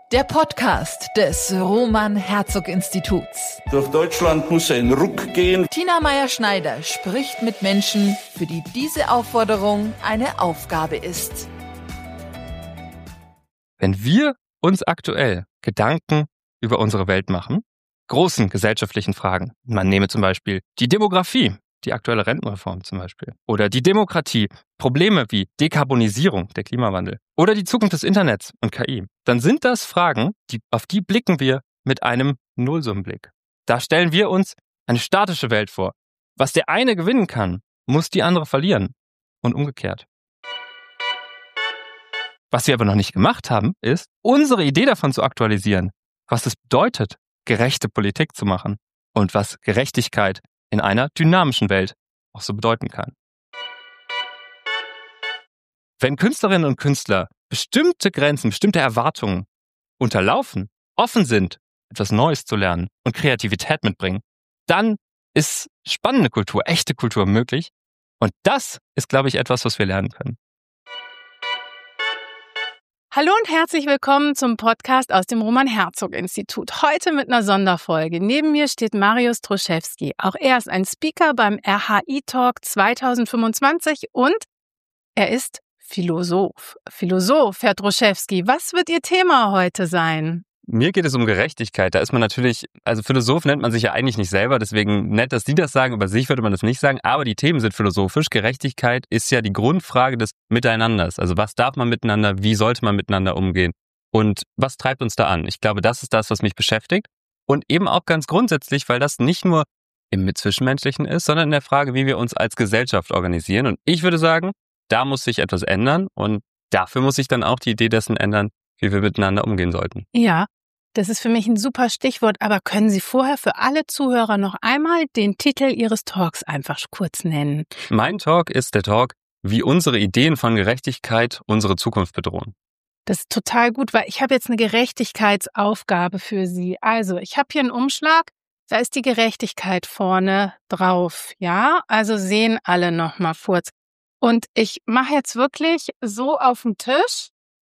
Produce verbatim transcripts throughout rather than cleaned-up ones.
Der Podcast des Roman-Herzog-Instituts. Durch Deutschland muss ein Ruck gehen. Tina Meyer-Schneider spricht mit Menschen, für die diese Aufforderung eine Aufgabe ist. Wenn wir uns aktuell Gedanken über unsere Welt machen, großen gesellschaftlichen Fragen, man nehme zum Beispiel die Demografie, die aktuelle Rentenreform zum Beispiel, oder die Demokratie, Probleme wie Dekarbonisierung, der Klimawandel, oder die Zukunft des Internets und K I, dann sind das Fragen, die, auf die blicken wir mit einem Nullsummenblick. Da stellen wir uns eine statische Welt vor. Was der eine gewinnen kann, muss die andere verlieren und umgekehrt. Was wir aber noch nicht gemacht haben, ist, unsere Idee davon zu aktualisieren, was es bedeutet, gerechte Politik zu machen und was Gerechtigkeit in einer dynamischen Welt auch so bedeuten kann. Wenn Künstlerinnen und Künstler bestimmte Grenzen, bestimmte Erwartungen unterlaufen, offen sind, etwas Neues zu lernen und Kreativität mitbringen, dann ist spannende Kultur, echte Kultur möglich. Und das ist, glaube ich, etwas, was wir lernen können. Hallo und herzlich willkommen zum Podcast aus dem Roman-Herzog-Institut. Heute mit einer Sonderfolge. Neben mir steht Mariusz Droschewski. Auch er ist ein Speaker beim R H I-Talk zwanzig fünfundzwanzig und er ist Philosoph. Philosoph, Herr Droschewski, was wird Ihr Thema heute sein? Mir geht es um Gerechtigkeit. Da ist man natürlich, also Philosoph nennt man sich ja eigentlich nicht selber, deswegen nett, dass Sie das sagen, über sich würde man das nicht sagen, aber die Themen sind philosophisch. Gerechtigkeit ist ja die Grundfrage des Miteinanders. Also was darf man miteinander, wie sollte man miteinander umgehen und was treibt uns da an? Ich glaube, das ist das, was mich beschäftigt und eben auch ganz grundsätzlich, weil das nicht nur im Zwischenmenschlichen ist, sondern in der Frage, wie wir uns als Gesellschaft organisieren. Und ich würde sagen, da muss sich etwas ändern und dafür muss sich dann auch die Idee dessen ändern, wie wir miteinander umgehen sollten. Ja. Das ist für mich ein super Stichwort, aber können Sie vorher für alle Zuhörer noch einmal den Titel Ihres Talks einfach kurz nennen? Mein Talk ist der Talk, wie unsere Ideen von Gerechtigkeit unsere Zukunft bedrohen. Das ist total gut, weil ich habe jetzt eine Gerechtigkeitsaufgabe für Sie. Also, ich habe hier einen Umschlag, da ist die Gerechtigkeit vorne drauf, ja? Also sehen alle noch mal kurz. Und ich mache jetzt wirklich so auf den Tisch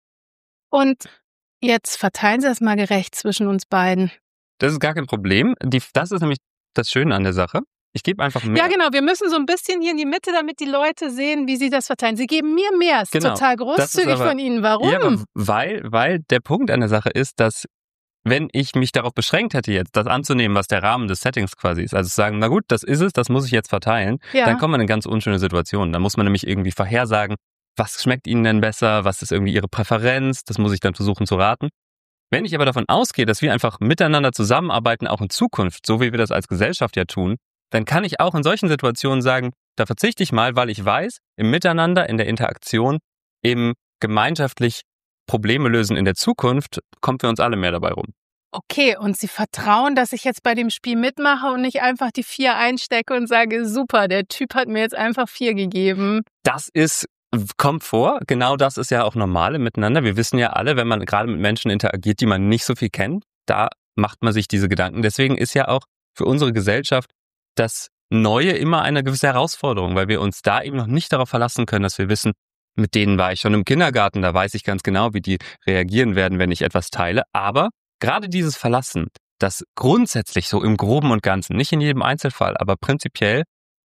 und jetzt verteilen Sie das mal gerecht zwischen uns beiden. Das ist gar kein Problem. Die, das ist nämlich das Schöne an der Sache. Ich gebe einfach mehr. Ja, genau. Wir müssen so ein bisschen hier in die Mitte, damit die Leute sehen, wie Sie das verteilen. Sie geben mir mehr. Ist genau. Total großzügig aber, von Ihnen. Warum? Ja, aber weil, weil der Punkt an der Sache ist, dass wenn ich mich darauf beschränkt hätte jetzt, das anzunehmen, was der Rahmen des Settings quasi ist, also zu sagen, na gut, das ist es, das muss ich jetzt verteilen, ja. Dann kommt man in ganz unschöne Situationen. Da muss man nämlich irgendwie vorhersagen, was schmeckt Ihnen denn besser, was ist irgendwie Ihre Präferenz, das muss ich dann versuchen zu raten. Wenn ich aber davon ausgehe, dass wir einfach miteinander zusammenarbeiten, auch in Zukunft, so wie wir das als Gesellschaft ja tun, dann kann ich auch in solchen Situationen sagen, da verzichte ich mal, weil ich weiß, im Miteinander, in der Interaktion, eben gemeinschaftlich Probleme lösen in der Zukunft, kommt für uns alle mehr dabei rum. Okay, und Sie vertrauen, dass ich jetzt bei dem Spiel mitmache und nicht einfach die vier einstecke und sage, super, der Typ hat mir jetzt einfach vier gegeben. Das ist Kommt vor, genau das ist ja auch normal im Miteinander. Wir wissen ja alle, wenn man gerade mit Menschen interagiert, die man nicht so viel kennt, da macht man sich diese Gedanken. Deswegen ist ja auch für unsere Gesellschaft das Neue immer eine gewisse Herausforderung, weil wir uns da eben noch nicht darauf verlassen können, dass wir wissen, mit denen war ich schon im Kindergarten, da weiß ich ganz genau, wie die reagieren werden, wenn ich etwas teile. Aber gerade dieses Verlassen, das grundsätzlich so im Groben und Ganzen, nicht in jedem Einzelfall, aber prinzipiell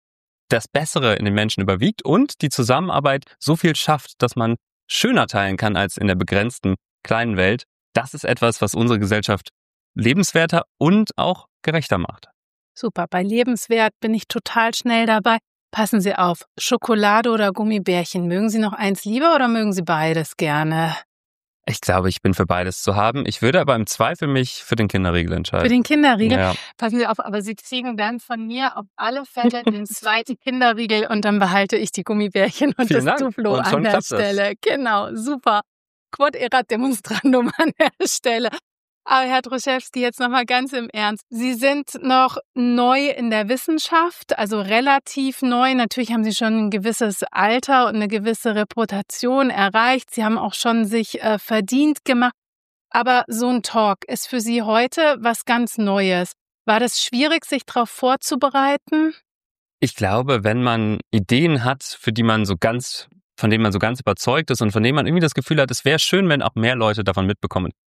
das Bessere in den Menschen überwiegt und die Zusammenarbeit so viel schafft, dass man schöner teilen kann als in der begrenzten kleinen Welt. Das ist etwas, was unsere Gesellschaft lebenswerter und auch gerechter macht. Super, bei lebenswert bin ich total schnell dabei. Passen Sie auf, Schokolade oder Gummibärchen, mögen Sie noch eins lieber oder mögen Sie beides gerne? Ich glaube, ich bin für beides zu haben. Ich würde aber im Zweifel mich für den Kinderriegel entscheiden. Für den Kinderriegel? Ja. Passen Sie auf, aber Sie kriegen dann von mir auf alle Fälle den zweiten Kinderriegel und dann behalte ich die Gummibärchen und Vielen das Dank. Duplo und an der Stelle. Das. Genau, super. Quod erat demonstrandum an der Stelle. Aber Herr Droschewski, jetzt nochmal ganz im Ernst. Sie sind noch neu in der Wissenschaft, also relativ neu. Natürlich haben Sie schon ein gewisses Alter und eine gewisse Reputation erreicht. Sie haben auch schon sich äh, verdient gemacht. Aber so ein Talk ist für Sie heute was ganz Neues. War das schwierig, sich darauf vorzubereiten? Ich glaube, wenn man Ideen hat, für die man so ganz, von denen man so ganz überzeugt ist und von denen man irgendwie das Gefühl hat, es wäre schön, wenn auch mehr Leute davon mitbekommen,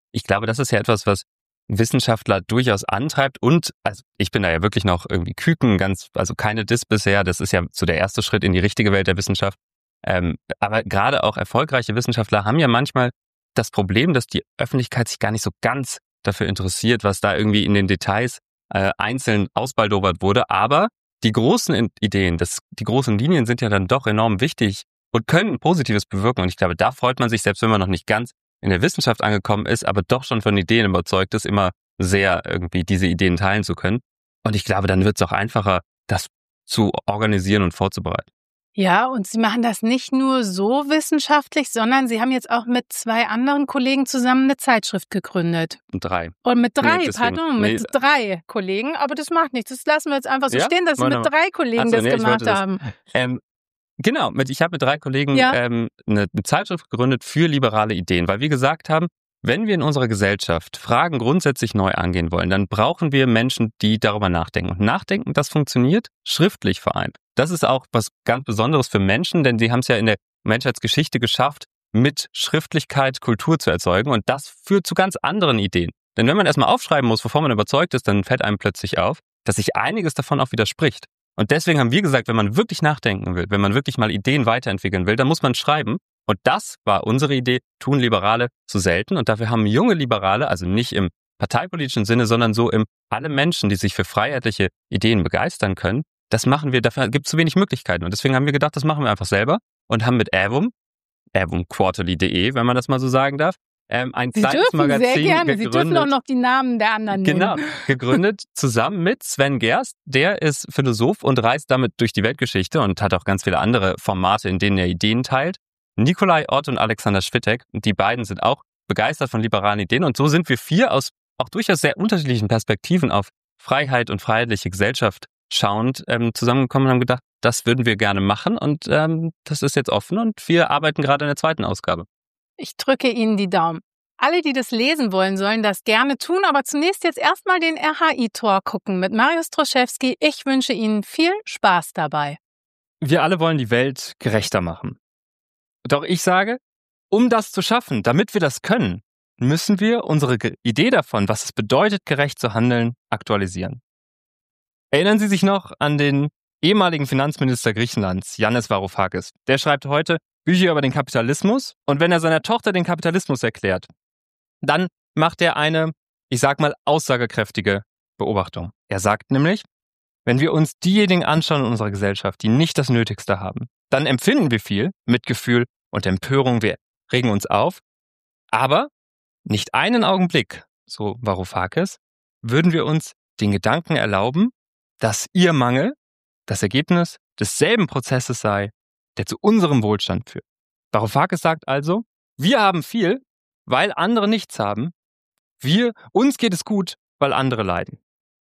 Ich glaube, das ist ja etwas, was Wissenschaftler durchaus antreibt und, also ich bin da ja wirklich noch irgendwie Küken, ganz, also keine Diss bisher, das ist ja so der erste Schritt in die richtige Welt der Wissenschaft. Ähm, aber gerade auch erfolgreiche Wissenschaftler haben ja manchmal das Problem, dass die Öffentlichkeit sich gar nicht so ganz dafür interessiert, was da irgendwie in den Details äh, einzeln ausbaldowert wurde. Aber die großen Ideen, das, die großen Linien sind ja dann doch enorm wichtig und können Positives bewirken. Und ich glaube, da freut man sich, selbst wenn man noch nicht ganz in der Wissenschaft angekommen ist, aber doch schon von Ideen überzeugt ist, immer sehr irgendwie diese Ideen teilen zu können. Und ich glaube, dann wird es auch einfacher, das zu organisieren und vorzubereiten. Ja, und Sie machen das nicht nur so wissenschaftlich, sondern Sie haben jetzt auch mit zwei anderen Kollegen zusammen eine Zeitschrift gegründet. Drei. Und mit drei, Nee, deswegen- pardon, mit nee. drei Kollegen. Aber das macht nichts. Das lassen wir jetzt einfach so Ja? stehen, dass Sie mit Wunderbar. drei Kollegen Ach so, das nee, ich gemacht wollte das- haben. Ähm, genau, mit, ich habe mit drei Kollegen Ja. ähm, eine, eine Zeitschrift gegründet für liberale Ideen, weil wir gesagt haben, wenn wir in unserer Gesellschaft Fragen grundsätzlich neu angehen wollen, dann brauchen wir Menschen, die darüber nachdenken. Und Nachdenken, das funktioniert schriftlich vor allem. Das ist auch was ganz Besonderes für Menschen, denn sie haben es ja in der Menschheitsgeschichte geschafft, mit Schriftlichkeit Kultur zu erzeugen. Und das führt zu ganz anderen Ideen. Denn wenn man erstmal aufschreiben muss, wovon man überzeugt ist, dann fällt einem plötzlich auf, dass sich einiges davon auch widerspricht. Und deswegen haben wir gesagt, wenn man wirklich nachdenken will, wenn man wirklich mal Ideen weiterentwickeln will, dann muss man schreiben. Und das war unsere Idee, tun Liberale zu selten. Und dafür haben junge Liberale, also nicht im parteipolitischen Sinne, sondern so im alle Menschen, die sich für freiheitliche Ideen begeistern können, das machen wir, dafür gibt es zu wenig Möglichkeiten. Und deswegen haben wir gedacht, das machen wir einfach selber und haben mit Avum, avum quarterly punkt de, wenn man das mal so sagen darf, ähm, ein Sie kleines dürfen Magazin sehr gerne. gegründet. Sie dürfen auch noch die Namen der anderen nennen. Genau, gegründet zusammen mit Sven Gerst. Der ist Philosoph und reist damit durch die Weltgeschichte und hat auch ganz viele andere Formate, in denen er Ideen teilt. Nikolai Ott und Alexander Schwittek, die beiden sind auch begeistert von liberalen Ideen. Und so sind wir vier aus auch durchaus sehr unterschiedlichen Perspektiven auf Freiheit und freiheitliche Gesellschaft schauend ähm, zusammengekommen und haben gedacht, das würden wir gerne machen. Und ähm, das ist jetzt offen und wir arbeiten gerade in der zweiten Ausgabe. Ich drücke Ihnen die Daumen. Alle, die das lesen wollen, sollen das gerne tun, aber zunächst jetzt erstmal den R H I-Tor gucken mit Mariusz Troszewski. Ich wünsche Ihnen viel Spaß dabei. Wir alle wollen die Welt gerechter machen. Doch ich sage, um das zu schaffen, damit wir das können, müssen wir unsere Ge- Idee davon, was es bedeutet, gerecht zu handeln, aktualisieren. Erinnern Sie sich noch an den ehemaligen Finanzminister Griechenlands, Yannis Varoufakis. Der schreibt heute Bücher über den Kapitalismus und wenn er seiner Tochter den Kapitalismus erklärt, dann macht er eine, ich sag mal, aussagekräftige Beobachtung. Er sagt nämlich, wenn wir uns diejenigen anschauen in unserer Gesellschaft, die nicht das Nötigste haben, dann empfinden wir viel Mitgefühl und Empörung, wir regen uns auf, aber nicht einen Augenblick, so Varoufakis, würden wir uns den Gedanken erlauben, dass ihr Mangel das Ergebnis desselben Prozesses sei, der zu unserem Wohlstand führt. Varoufakis sagt also, wir haben viel, weil andere nichts haben. Wir, uns geht es gut, weil andere leiden.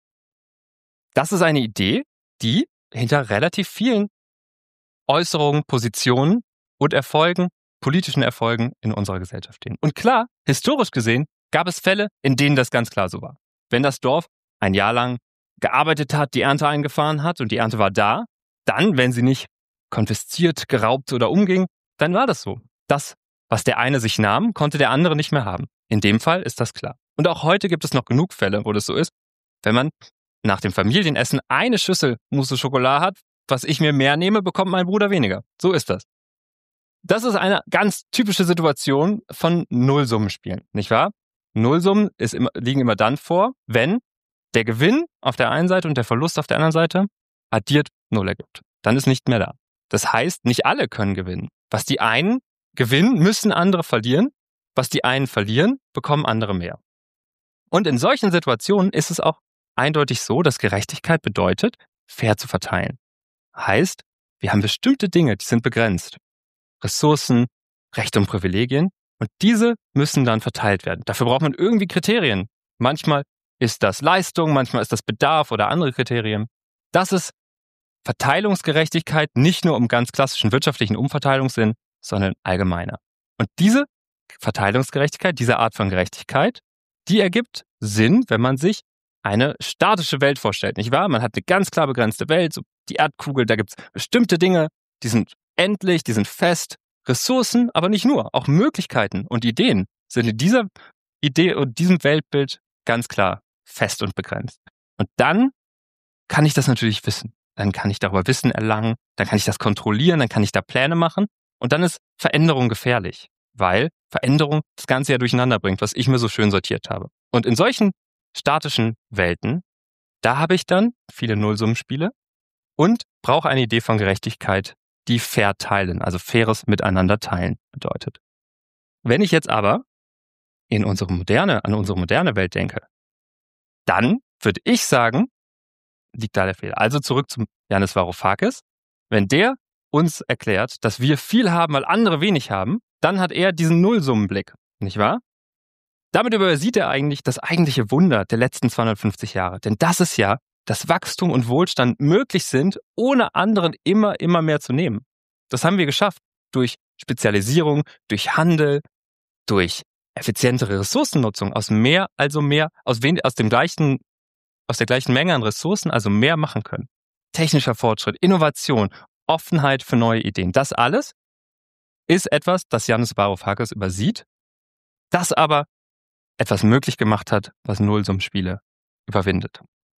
Das ist eine Idee, die hinter relativ vielen Äußerungen, Positionen und Erfolgen, politischen Erfolgen in unserer Gesellschaft stehen. Und klar, historisch gesehen gab es Fälle, in denen das ganz klar so war. Wenn das Dorf ein Jahr lang gearbeitet hat, die Ernte eingefahren hat und die Ernte war da, dann, wenn sie nicht konfisziert, geraubt oder umging, dann war das so. Das, was der eine sich nahm, konnte der andere nicht mehr haben. In dem Fall ist das klar. Und auch heute gibt es noch genug Fälle, wo das so ist, wenn man nach dem Familienessen eine Schüssel Mousse au Chocolat hat, was ich mir mehr nehme, bekommt mein Bruder weniger. So ist das. Das ist eine ganz typische Situation von Nullsummenspielen, nicht wahr? Nullsummen ist immer, liegen immer dann vor, wenn der Gewinn auf der einen Seite und der Verlust auf der anderen Seite addiert Null ergibt. Dann ist nicht mehr da. Das heißt, nicht alle können gewinnen. Was die einen gewinnen, müssen andere verlieren. Was die einen verlieren, bekommen andere mehr. Und in solchen Situationen ist es auch eindeutig so, dass Gerechtigkeit bedeutet, fair zu verteilen. Heißt, wir haben bestimmte Dinge, die sind begrenzt. Ressourcen, Rechte und Privilegien. Und diese müssen dann verteilt werden. Dafür braucht man irgendwie Kriterien. Manchmal ist das Leistung, manchmal ist das Bedarf oder andere Kriterien. Das ist Verteilungsgerechtigkeit nicht nur im ganz klassischen wirtschaftlichen Umverteilungssinn, sondern allgemeiner. Und diese Verteilungsgerechtigkeit, diese Art von Gerechtigkeit, die ergibt Sinn, wenn man sich eine statische Welt vorstellt, nicht wahr? Man hat eine ganz klar begrenzte Welt, so die Erdkugel, da gibt es bestimmte Dinge, die sind endlich, die sind fest, Ressourcen, aber nicht nur, auch Möglichkeiten und Ideen sind in dieser Idee und diesem Weltbild ganz klar fest und begrenzt. Und dann kann ich das natürlich wissen. Dann kann ich darüber Wissen erlangen, dann kann ich das kontrollieren, dann kann ich da Pläne machen. Und dann ist Veränderung gefährlich, weil Veränderung das Ganze ja durcheinander bringt, was ich mir so schön sortiert habe. Und in solchen statischen Welten, da habe ich dann viele Nullsummenspiele und brauche eine Idee von Gerechtigkeit, die fair teilen, also faires Miteinander teilen bedeutet. Wenn ich jetzt aber in unsere moderne, an unsere moderne Welt denke, dann würde ich sagen, liegt da der Fehler. Also zurück zum Yanis Varoufakis. Wenn der uns erklärt, dass wir viel haben, weil andere wenig haben, dann hat er diesen Nullsummenblick, nicht wahr? Damit übersieht er eigentlich das eigentliche Wunder der letzten zweihundertfünfzig Jahre. Denn das ist ja, dass Wachstum und Wohlstand möglich sind, ohne anderen immer, immer mehr zu nehmen. Das haben wir geschafft durch Spezialisierung, durch Handel, durch effizientere Ressourcennutzung, aus mehr, also mehr, aus, wen, aus dem gleichen, aus der gleichen Menge an Ressourcen, also mehr machen können. Technischer Fortschritt, Innovation, Offenheit für neue Ideen. Das alles ist etwas, das Yanis Varoufakis übersieht, das aber etwas möglich gemacht hat, was Nullsummenspiele überwindet.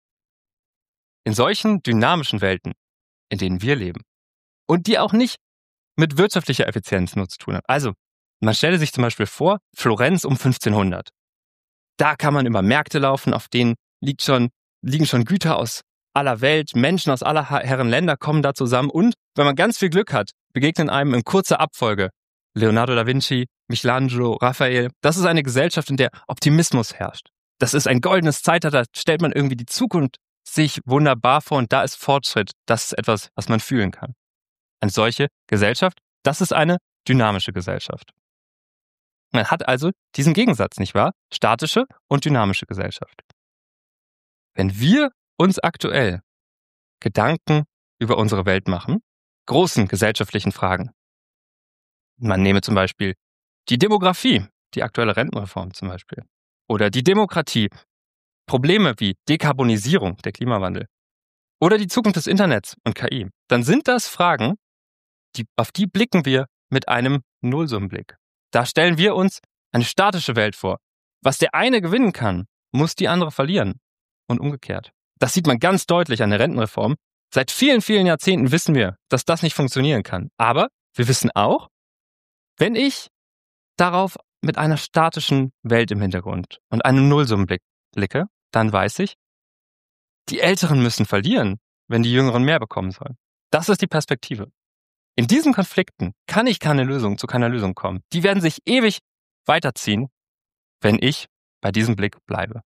In solchen dynamischen Welten, in denen wir leben und die auch nicht mit wirtschaftlicher Effizienz nur zu tun haben. Also, man stelle sich zum Beispiel vor, Florenz um fünfzehnhundert. Da kann man über Märkte laufen, auf denen liegt schon, liegen schon Güter aus aller Welt, Menschen aus aller Herren Länder kommen da zusammen und, wenn man ganz viel Glück hat, begegnen einem in kurzer Abfolge Leonardo da Vinci, Michelangelo, Raphael. Das ist eine Gesellschaft, in der Optimismus herrscht. Das ist ein goldenes Zeitalter, da stellt man irgendwie die Zukunft sich wunderbar vor und da ist Fortschritt. Das ist etwas, was man fühlen kann. Eine solche Gesellschaft, das ist eine dynamische Gesellschaft. Man hat also diesen Gegensatz, nicht wahr? Statische und dynamische Gesellschaft. Wenn wir uns aktuell Gedanken über unsere Welt machen, großen gesellschaftlichen Fragen, man nehme zum Beispiel die Demografie, die aktuelle Rentenreform zum Beispiel, oder die Demokratie, Probleme wie Dekarbonisierung, der Klimawandel, oder die Zukunft des Internets und K I, dann sind das Fragen, die, auf die blicken wir mit einem Nullsummenblick. Da stellen wir uns eine statische Welt vor. Was der eine gewinnen kann, muss die andere verlieren und umgekehrt. Das sieht man ganz deutlich an der Rentenreform. Seit vielen, vielen Jahrzehnten wissen wir, dass das nicht funktionieren kann. Aber wir wissen auch, wenn ich darauf mit einer statischen Welt im Hintergrund und einem Nullsummenblick blicke, dann weiß ich, die Älteren müssen verlieren, wenn die Jüngeren mehr bekommen sollen. Das ist die Perspektive. In diesen Konflikten kann ich keine Lösung zu keiner Lösung kommen. Die werden sich ewig weiterziehen, wenn ich bei diesem Blick bleibe.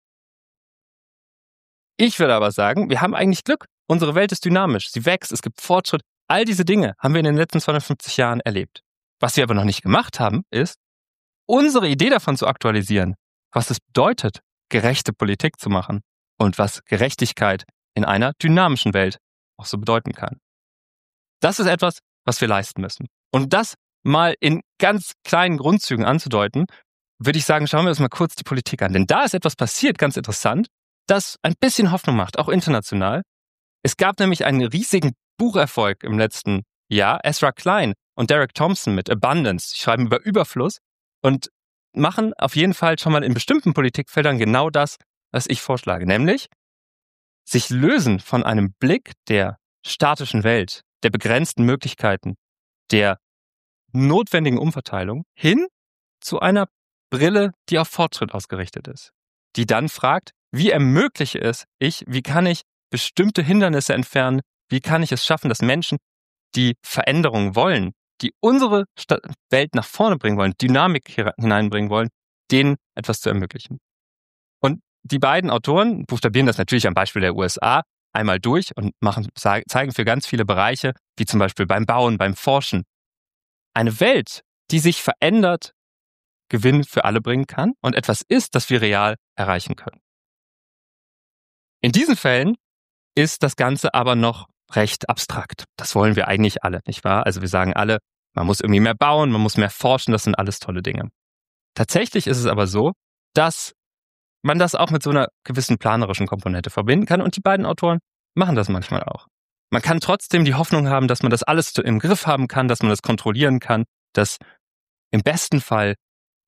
Ich würde aber sagen, wir haben eigentlich Glück. Unsere Welt ist dynamisch, sie wächst, es gibt Fortschritt. All diese Dinge haben wir in den letzten zweihundertfünfzig Jahren erlebt. Was wir aber noch nicht gemacht haben, ist, unsere Idee davon zu aktualisieren, was es bedeutet, gerechte Politik zu machen und was Gerechtigkeit in einer dynamischen Welt auch so bedeuten kann. Das ist etwas, was wir leisten müssen. Und das mal in ganz kleinen Grundzügen anzudeuten, würde ich sagen, schauen wir uns mal kurz die Politik an. Denn da ist etwas passiert, ganz interessant, das ein bisschen Hoffnung macht, auch international. Es gab nämlich einen riesigen Bucherfolg im letzten Jahr. Ezra Klein und Derek Thompson mit Abundance, die schreiben über Überfluss und machen auf jeden Fall schon mal in bestimmten Politikfeldern genau das, was ich vorschlage. Nämlich sich lösen von einem Blick der statischen Welt, der begrenzten Möglichkeiten, der notwendigen Umverteilung hin zu einer Brille, die auf Fortschritt ausgerichtet ist. Die dann fragt, wie ermögliche es ich, wie kann ich bestimmte Hindernisse entfernen, wie kann ich es schaffen, dass Menschen, die Veränderungen wollen, die unsere Sta- Welt nach vorne bringen wollen, Dynamik hier hineinbringen wollen, denen etwas zu ermöglichen. Und die beiden Autoren buchstabieren das natürlich am Beispiel der U S A einmal durch und machen, zeigen für ganz viele Bereiche, wie zum Beispiel beim Bauen, beim Forschen, eine Welt, die sich verändert, Gewinn für alle bringen kann und etwas ist, das wir real erreichen können. In diesen Fällen ist das Ganze aber noch recht abstrakt. Das wollen wir eigentlich alle, nicht wahr? Also wir sagen alle, man muss irgendwie mehr bauen, man muss mehr forschen, das sind alles tolle Dinge. Tatsächlich ist es aber so, dass man das auch mit so einer gewissen planerischen Komponente verbinden kann und die beiden Autoren machen das manchmal auch. Man kann trotzdem die Hoffnung haben, dass man das alles im Griff haben kann, dass man das kontrollieren kann, dass im besten Fall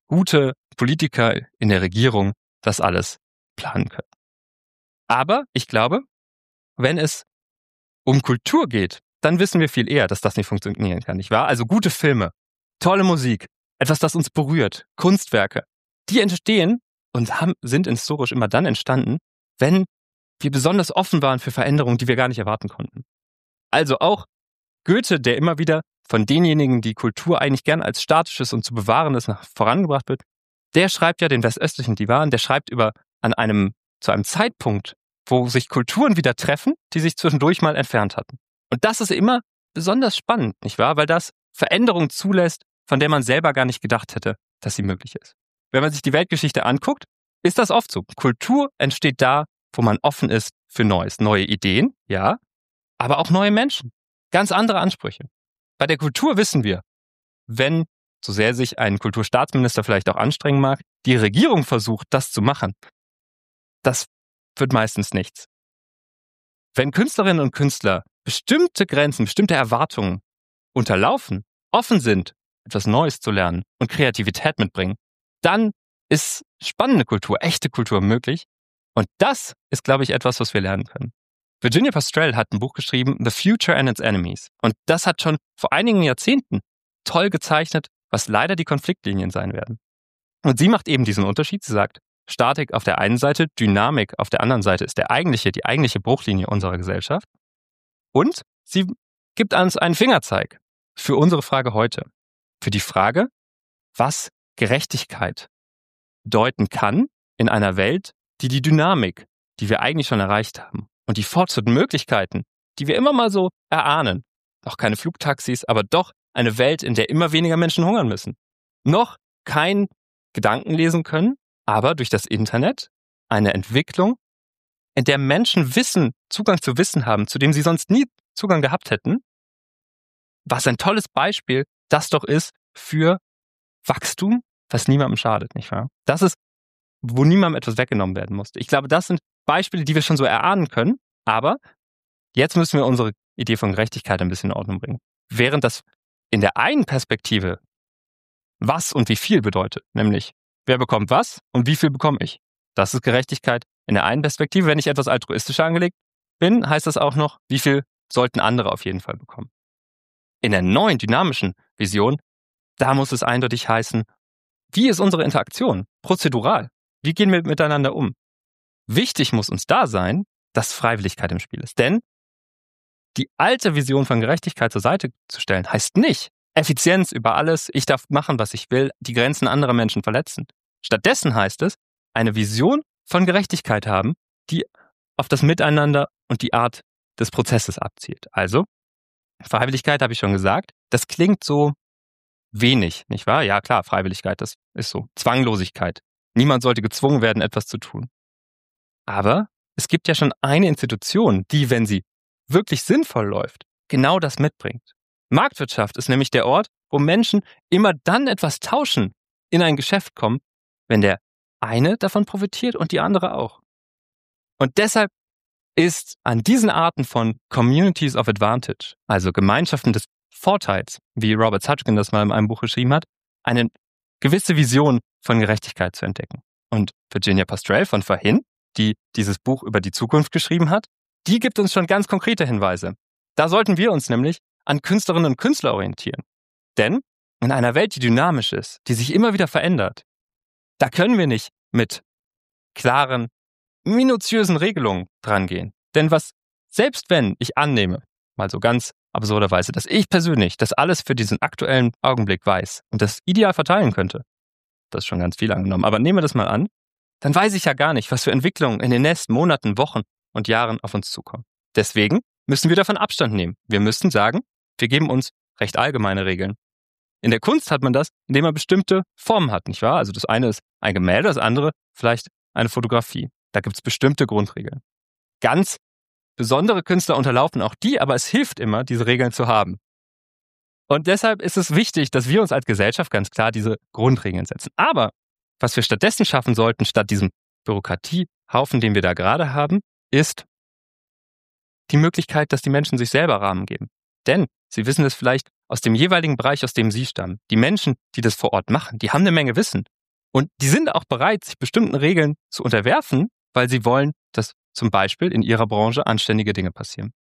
gute Politiker in der Regierung das alles planen können. Aber ich glaube, wenn es um Kultur geht, dann wissen wir viel eher, dass das nicht funktionieren kann, nicht wahr? Also gute Filme, tolle Musik, etwas, das uns berührt, Kunstwerke, die entstehen und haben, sind historisch immer dann entstanden, wenn wir besonders offen waren für Veränderungen, die wir gar nicht erwarten konnten. Also auch Goethe, der immer wieder von denjenigen, die Kultur eigentlich gern als statisches und zu bewahrendes nach vorangebracht wird, der schreibt ja den westöstlichen Divan, der schreibt über an einem zu einem Zeitpunkt, wo sich Kulturen wieder treffen, die sich zwischendurch mal entfernt hatten. Und das ist immer besonders spannend, nicht wahr? Weil das Veränderungen zulässt, von der man selber gar nicht gedacht hätte, dass sie möglich ist. Wenn man sich die Weltgeschichte anguckt, ist das oft so. Kultur entsteht da, wo man offen ist für Neues. Neue Ideen, ja, aber auch neue Menschen. Ganz andere Ansprüche. Bei der Kultur wissen wir, wenn, so sehr sich ein Kulturstaatsminister vielleicht auch anstrengen mag, die Regierung versucht, das zu machen, das wird meistens nichts. Wenn Künstlerinnen und Künstler bestimmte Grenzen, bestimmte Erwartungen unterlaufen, offen sind, etwas Neues zu lernen und Kreativität mitbringen, dann ist spannende Kultur, echte Kultur möglich. Und das ist, glaube ich, etwas, was wir lernen können. Virginia Pastrell hat ein Buch geschrieben, The Future and Its Enemies. Und das hat schon vor einigen Jahrzehnten toll gezeichnet, was leider die Konfliktlinien sein werden. Und sie macht eben diesen Unterschied. Sie sagt, Statik auf der einen Seite, Dynamik auf der anderen Seite ist der eigentliche, die eigentliche Bruchlinie unserer Gesellschaft. Und sie gibt uns einen Fingerzeig für unsere Frage heute. Für die Frage, was Gerechtigkeit bedeuten kann in einer Welt, die die Dynamik, die wir eigentlich schon erreicht haben und die fortschrittlichen Möglichkeiten, die wir immer mal so erahnen, auch keine Flugtaxis, aber doch eine Welt, in der immer weniger Menschen hungern müssen, noch kein Gedanken lesen können, aber durch das Internet eine Entwicklung, in der Menschen Wissen, Zugang zu Wissen haben, zu dem sie sonst nie Zugang gehabt hätten, was ein tolles Beispiel das doch ist für Wachstum, was niemandem schadet, nicht wahr? Das ist, wo niemandem etwas weggenommen werden musste. Ich glaube, das sind Beispiele, die wir schon so erahnen können, aber jetzt müssen wir unsere Idee von Gerechtigkeit ein bisschen in Ordnung bringen. Während das in der einen Perspektive was und wie viel bedeutet, nämlich wer bekommt was und wie viel bekomme ich. Das ist Gerechtigkeit in der einen Perspektive. Wenn ich etwas altruistischer angelegt bin, heißt das auch noch, wie viel sollten andere auf jeden Fall bekommen. In der neuen dynamischen Vision, da muss es eindeutig heißen, wie ist unsere Interaktion? Prozedural. Wie gehen wir miteinander um? Wichtig muss uns da sein, dass Freiwilligkeit im Spiel ist. Denn die alte Vision von Gerechtigkeit zur Seite zu stellen, heißt nicht Effizienz über alles, ich darf machen, was ich will, die Grenzen anderer Menschen verletzen. Stattdessen heißt es, eine Vision von Gerechtigkeit haben, die auf das Miteinander und die Art des Prozesses abzielt. Also, Freiwilligkeit habe ich schon gesagt, das klingt so wenig, nicht wahr? Ja klar, Freiwilligkeit, das ist so. Zwanglosigkeit. Niemand sollte gezwungen werden, etwas zu tun. Aber es gibt ja schon eine Institution, die, wenn sie wirklich sinnvoll läuft, genau das mitbringt. Marktwirtschaft ist nämlich der Ort, wo Menschen immer dann etwas tauschen, in ein Geschäft kommen, wenn der eine davon profitiert und die andere auch. Und deshalb ist an diesen Arten von Communities of Advantage, also Gemeinschaften des Vorteils, wie Robert Hutchkin das mal in einem Buch geschrieben hat, eine gewisse Vision von Gerechtigkeit zu entdecken. Und Virginia Pastrell von vorhin, die dieses Buch über die Zukunft geschrieben hat, die gibt uns schon ganz konkrete Hinweise. Da sollten wir uns nämlich an Künstlerinnen und Künstler orientieren. Denn in einer Welt, die dynamisch ist, die sich immer wieder verändert, da können wir nicht mit klaren, minutiösen Regelungen drangehen. Denn was, selbst wenn ich annehme, mal so ganz absurderweise, dass ich persönlich das alles für diesen aktuellen Augenblick weiß und das ideal verteilen könnte, das ist schon ganz viel angenommen, aber nehmen wir das mal an, dann weiß ich ja gar nicht, was für Entwicklungen in den nächsten Monaten, Wochen und Jahren auf uns zukommen. Deswegen müssen wir davon Abstand nehmen. Wir müssen sagen, wir geben uns recht allgemeine Regeln. In der Kunst hat man das, indem man bestimmte Formen hat, nicht wahr? Also das eine ist ein Gemälde, das andere vielleicht eine Fotografie. Da gibt es bestimmte Grundregeln. Ganz besondere Künstler unterlaufen auch die, aber es hilft immer, diese Regeln zu haben. Und deshalb ist es wichtig, dass wir uns als Gesellschaft ganz klar diese Grundregeln setzen. Aber was wir stattdessen schaffen sollten, statt diesem Bürokratiehaufen, den wir da gerade haben, ist die Möglichkeit, dass die Menschen sich selber Rahmen geben. Denn sie wissen es vielleicht aus dem jeweiligen Bereich, aus dem sie stammen. Die Menschen, die das vor Ort machen, die haben eine Menge Wissen. Und die sind auch bereit, sich bestimmten Regeln zu unterwerfen, weil sie wollen, dass zum Beispiel in ihrer Branche anständige Dinge passieren.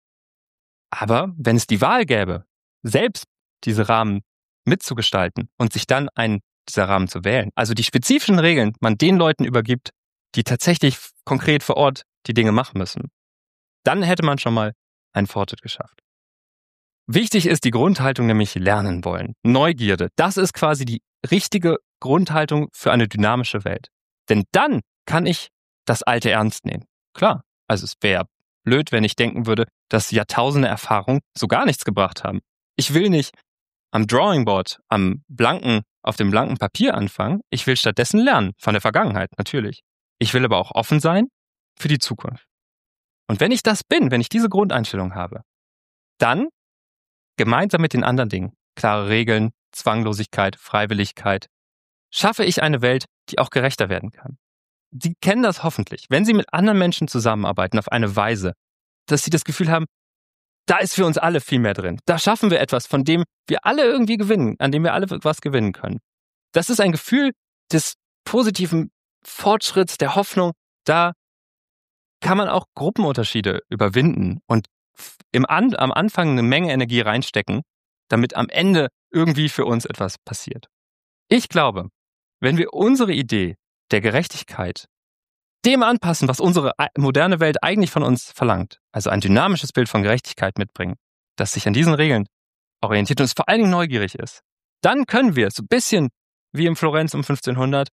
Aber wenn es die Wahl gäbe, selbst diese Rahmen mitzugestalten und sich dann einen dieser Rahmen zu wählen, also die spezifischen Regeln man den Leuten übergibt, die tatsächlich konkret vor Ort die Dinge machen müssen, dann hätte man schon mal einen Fortschritt geschafft. Wichtig ist die Grundhaltung, nämlich lernen wollen. Neugierde, das ist quasi die richtige Grundhaltung für eine dynamische Welt. Denn dann kann ich das Alte ernst nehmen. Klar, also es wäre blöd, wenn ich denken würde, dass Jahrtausende Erfahrung so gar nichts gebracht haben. Ich will nicht am Drawing Board, am blanken, auf dem blanken Papier anfangen. Ich will stattdessen lernen, von der Vergangenheit natürlich. Ich will aber auch offen sein für die Zukunft. Und wenn ich das bin, wenn ich diese Grundeinstellung habe, dann gemeinsam mit den anderen Dingen, klare Regeln, Zwanglosigkeit, Freiwilligkeit, schaffe ich eine Welt, die auch gerechter werden kann. Sie kennen das hoffentlich, wenn Sie mit anderen Menschen zusammenarbeiten auf eine Weise, dass Sie das Gefühl haben, da ist für uns alle viel mehr drin. Da schaffen wir etwas, von dem wir alle irgendwie gewinnen, an dem wir alle was gewinnen können. Das ist ein Gefühl des positiven Fortschritts, der Hoffnung. Da kann man auch Gruppenunterschiede überwinden und im An- am Anfang eine Menge Energie reinstecken, damit am Ende irgendwie für uns etwas passiert. Ich glaube, wenn wir unsere Idee der Gerechtigkeit dem anpassen, was unsere moderne Welt eigentlich von uns verlangt, also ein dynamisches Bild von Gerechtigkeit mitbringen, das sich an diesen Regeln orientiert und es vor allen Dingen neugierig ist, dann können wir so ein bisschen wie in Florenz um fünfzehnhundert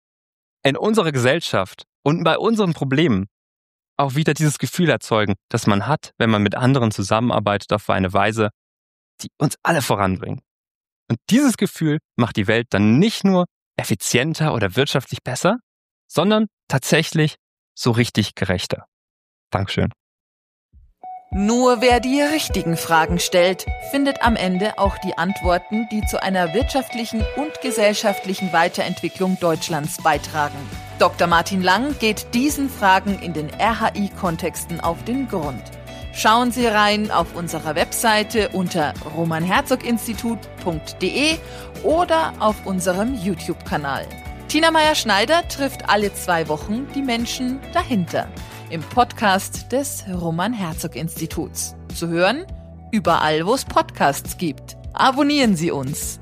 in unserer Gesellschaft und bei unseren Problemen auch wieder dieses Gefühl erzeugen, das man hat, wenn man mit anderen zusammenarbeitet auf eine Weise, die uns alle voranbringt. Und dieses Gefühl macht die Welt dann nicht nur effizienter oder wirtschaftlich besser, sondern tatsächlich so richtig gerechter. Dankeschön. Nur wer die richtigen Fragen stellt, findet am Ende auch die Antworten, die zu einer wirtschaftlichen und gesellschaftlichen Weiterentwicklung Deutschlands beitragen. Doktor Martin Lang geht diesen Fragen in den R H I-Kontexten auf den Grund. Schauen Sie rein auf unserer Webseite unter roman herzog institut punkt de oder auf unserem YouTube-Kanal. Tina Meyer-Schneider trifft alle zwei Wochen die Menschen dahinter im Podcast des Roman-Herzog-Instituts. Zu hören überall, wo es Podcasts gibt. Abonnieren Sie uns.